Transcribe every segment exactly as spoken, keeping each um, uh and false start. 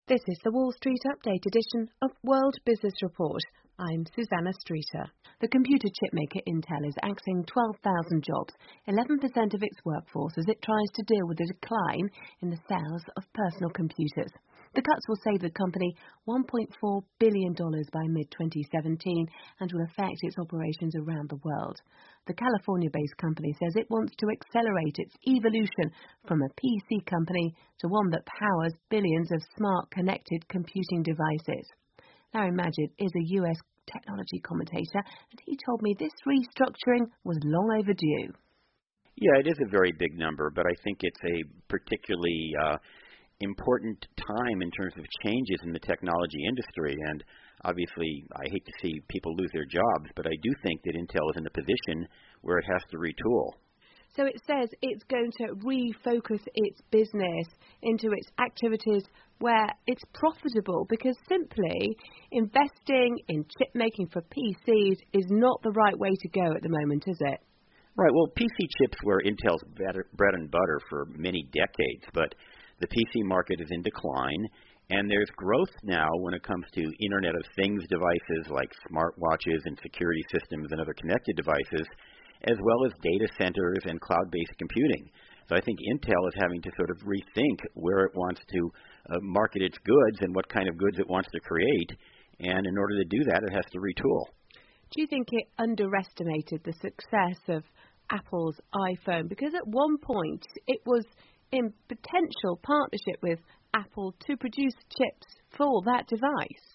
This is the Wall Street Update edition of World Business Report. I'm Susanna Streeter. The computer chipmaker Intel is axing twelve thousand jobs, eleven percent of its workforce, as it tries to deal with the decline in the sales of personal computers. The cuts will save the company one point four billion dollars by mid twenty seventeen and will affect its operations around the world. The California-based company says it wants to accelerate its evolution from a P C company to one that powers billions of smart connected computing devices. Larry Magid is a U S technology commentator, and he told me this restructuring was long overdue. Yeah, it is a very big number, but I think it's a particularly uh, important time in terms of changes in the technology industry. And obviously, I hate to see people lose their jobs, but I do think that Intel is in a position where it has to retool. So it says it's going to refocus its business into its activities where it's profitable, because simply investing in chip making for P Cs is not the right way to go at the moment, is it? Right. Well, P C chips were Intel's bread and butter for many decades, but the P C market is in decline, and there's growth now when it comes to Internet of Things devices like smartwatches and security systems and other connected devices, as well as data centers and cloud-based computing. So I think Intel is having to sort of rethink where it wants to uh, market its goods and what kind of goods it wants to create, and in order to do that, it has to retool. Do you think it underestimated the success of Apple's iPhone? Because at one point it was in potential partnership with Apple to produce chips for that device.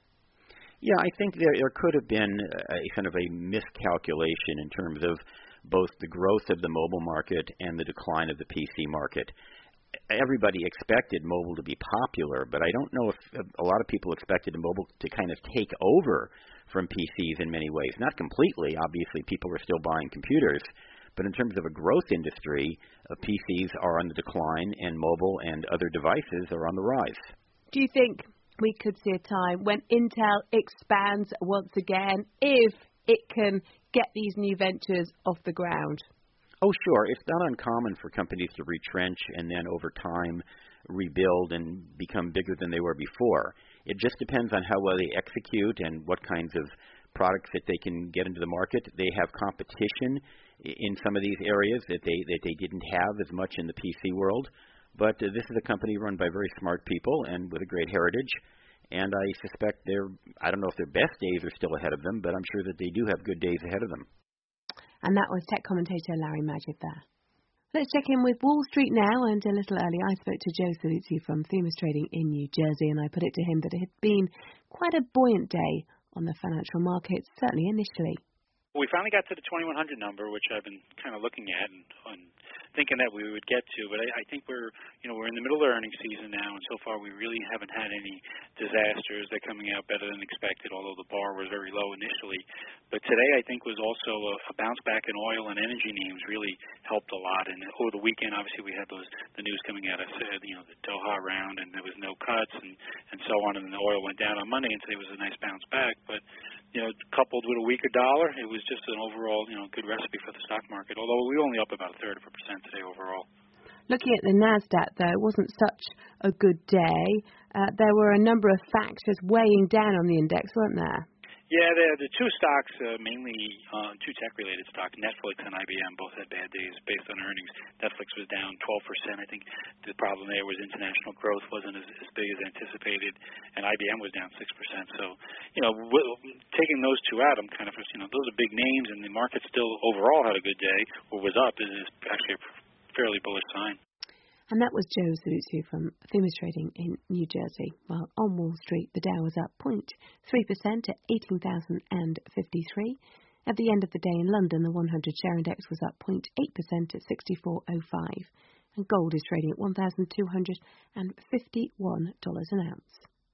Yeah, I think there, there could have been a kind of a miscalculation in terms of both the growth of the mobile market and the decline of the P C market. Everybody expected mobile to be popular, but I don't know if a lot of people expected mobile to kind of take over from P Cs in many ways. Not completely. Obviously, people are still buying computers. But in terms of a growth industry, uh, P Cs are on the decline, and mobile and other devices are on the rise. Do you think we could see a time when Intel expands once again if it can get these new ventures off the ground? Oh, sure. It's not uncommon for companies to retrench and then over time rebuild and become bigger than they were before. It just depends on how well they execute and what kinds of products that they can get into the market. They have competition in some of these areas that they that they didn't have as much in the P C world. But uh, this is a company run by very smart people and with a great heritage. And I suspect they're, I don't know if their best days are still ahead of them, but I'm sure that they do have good days ahead of them. And that was tech commentator Larry Magid there. Let's check in with Wall Street now, and a little earlier I spoke to Joe Saluzzi from Themis Trading in New Jersey, and I put it to him that it had been quite a buoyant day on the financial markets, certainly initially. We finally got to the twenty-one hundred number, which I've been kind of looking at and, and thinking that we would get to. But I, I think we're, you know, we're in the middle of earnings season now, and so far we really haven't had any disasters. They're coming out better than expected, although the bar was very low initially. But today I think was also a, a bounce back in oil and energy names really helped a lot. And over the weekend, obviously, we had those the news coming out of, you know, the Doha round, and there was no cuts and, and so on, and the oil went down on Monday, and today was a nice bounce back. But you know, coupled with a weaker dollar, it was just an overall, you know, good recipe for the stock market, although we were only up about a third of a percent today overall. Looking at the NASDAQ, though, it wasn't such a good day. Uh, there were a number of factors weighing down on the index, weren't there? Yeah, the, the two stocks, uh, mainly uh, two tech-related stocks, Netflix and I B M, both had bad days based on earnings. Netflix was down twelve percent. I think the problem there was international growth wasn't as, as big as anticipated, and I B M was down six percent. So, you know, w- taking those two out, I'm kind of, you know, those are big names, and the market still overall had a good day, or was up. This is actually a fairly bullish sign. And that was Joe Saluzzi from Themis Trading in New Jersey. While on Wall Street, the Dow was up zero point three percent at eighteen thousand fifty-three. At the end of the day in London, the one hundred share index was up zero point eight percent at sixty-four oh five. And gold is trading at one thousand two hundred fifty-one dollars an ounce.